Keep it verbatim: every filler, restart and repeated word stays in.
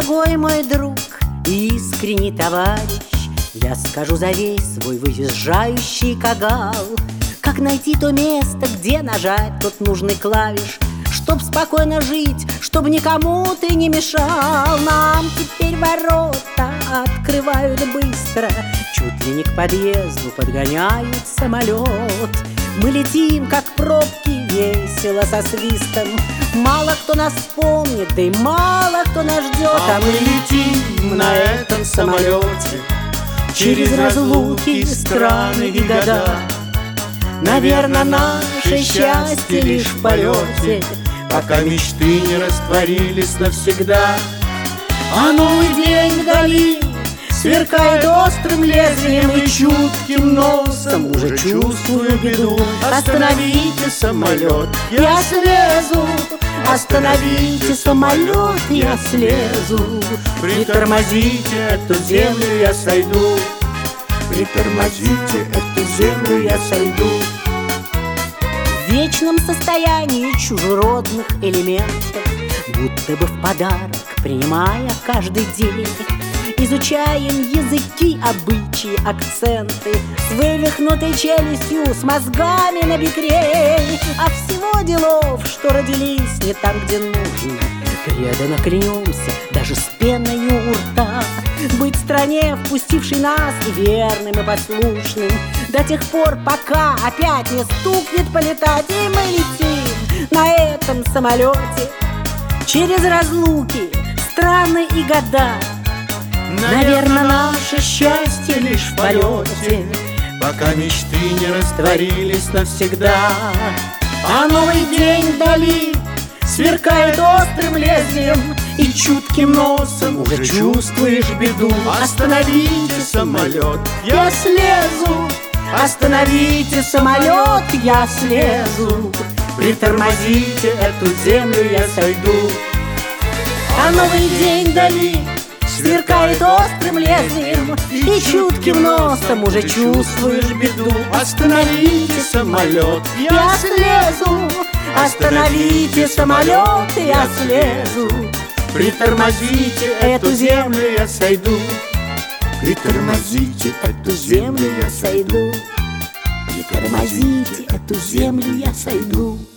Дорогой мой друг и искренний товарищ, я скажу за весь свой выезжающий кагал, как найти то место, где нажать тот нужный клавиш, чтоб спокойно жить, чтоб никому ты не мешал. Нам теперь ворота открывают быстро, чуть ли не к подъезду подгоняют самолет. Мы летим, как пробки, весело со свистом. Мало кто нас вспомнит, да и мало кто нас ждет. А мы летим на этом самолете через разлуки, страны и года. Наверное, наше счастье лишь в полете, пока мечты не растворились навсегда. А новый день вдали сверкает острым лезвием и чутким носом. Уже чувствую беду. Остановите самолет, я слезу. Остановите самолет, я слезу. Притормозите эту землю, я сойду. Притормозите эту землю, я сойду. В вечном состоянии чужеродных элементов, будто бы в подарок принимая каждый день, изучаем языки, обычаи, акценты с вывихнутой челюстью, с мозгами на бекрень. А всего делов, что родились не там, где нужно, преданно клянемся, даже с пеной у рта, быть в стране, впустившей нас, и верным, и послушным, до тех пор, пока опять не стукнет полетать. И мы летим на этом самолете через разлуки, страны и года. Наверное, наше счастье лишь в полете, пока мечты не растворились навсегда. А новый день вдали сверкает острым лезвием и чутким носом уже чувствуешь беду. Остановите самолет, я слезу. Остановите самолет, я слезу. Притормозите эту землю, я сойду. А новый день вдали сверкает острым лезвием и чутким носом уже чувствуешь беду. Остановите самолет, я слезу. Остановите самолет, я слезу. Притормозите эту землю, я сойду. Притормозите эту землю, я сойду. Притормозите эту землю, я сойду.